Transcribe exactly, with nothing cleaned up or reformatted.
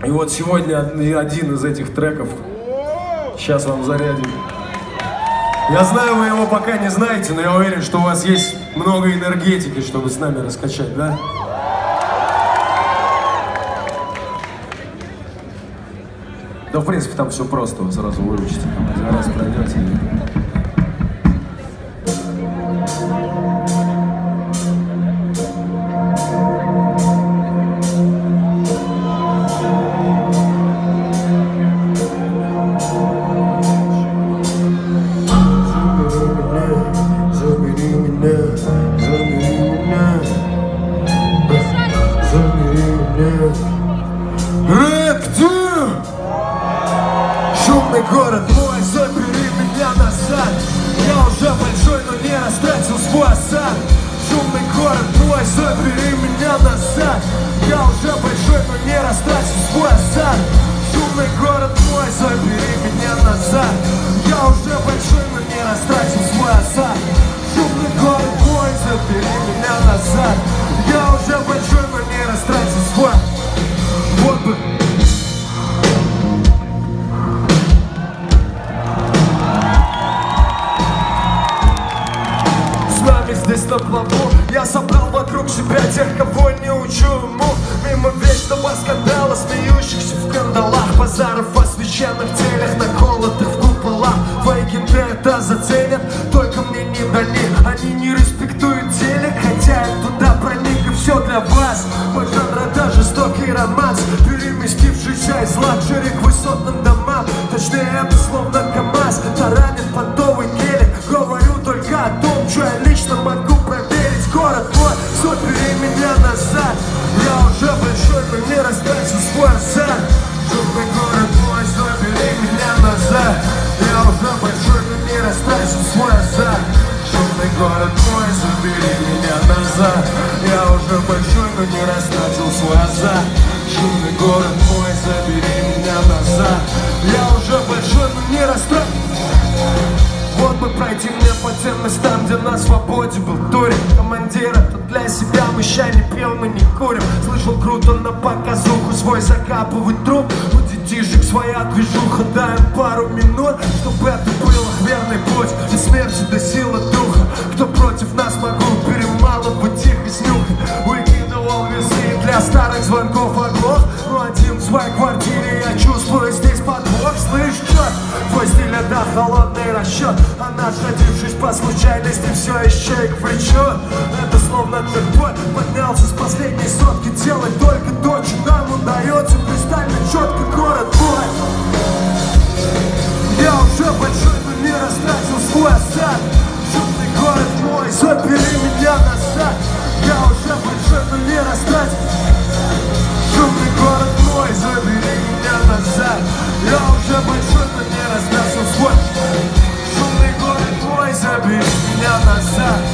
И вот сегодня один из этих треков сейчас вам зарядим. Я знаю, вы его пока не знаете, но я уверен, что у вас есть много энергетики, чтобы с нами раскачать, да? Да, в принципе, там все просто, вы сразу выучите, там один раз пройдете. Шумный город мой, забери меня назад. Я уже большой, но не растратил свой осад. Шумный город мой, забери меня назад. Я уже большой, но не растратил свой осад. Шумный город мой, забери меня назад. Я уже большой, но не растратил свой осад. Шумный город мой, забери меня назад. Я уже большой, но не растратил свой. Вот бы. Здесь на плаву я собрал вокруг себя тех, кого не учу ему. Мимо вечного скандала, смеющихся в кандалах, базаров, освещенных телях, наколотых в куполах. Вейкинды это заценят, только мне не дали. Они не респектуют телек, хотя я туда проник, и все для вас. Мой жанр это жестокий романс, переместившийся из лакшери к высотным домам. Точнее, это словно КамАЗ таранит понтовый гелик. Говорю только о том, что я лично могу проверить. Город мой, забери меня назад. Я уже большой, но не растратил свой осад. Шумный город мой, забери меня назад. Я уже большой, но не растратил свой осад. Шумный город мой, забери меня назад. Я уже большой, но не растратил свой осад. Шумный город мой, забери меня назад. Я уже большой, но не растратил. Вот бы пройти мне по тем местам, где на свободе был турик. Командир, это для себя, мы ща не пьем и не курим. Слышал, круто на показуху свой закапывать труп. У детишек своя движуха, дай им пару минут, чтобы это был верный путь и смерти до силы духа. Кто против нас, могу перемалывать их и снюхать. Выкидывал весы для старых звонков оглох. Но один в своей квартире, я чувствую здесь подвох. Слышь, чё? Твой стиль это холодный расчет, а наш, родившись по случайности, все еще и к плечу. Это словно джекпот, поднялся с последней сотки. Делать только то, что нам удается кристально четко. Город мой, я уже большой, но не растратил свой осад. Шумный город мой, забери меня назад. Я уже большой, но не растратил. Шумный город мой, забери меня назад. Я уже большой, но не растратил свой. Шумный город мой, забери меня назад.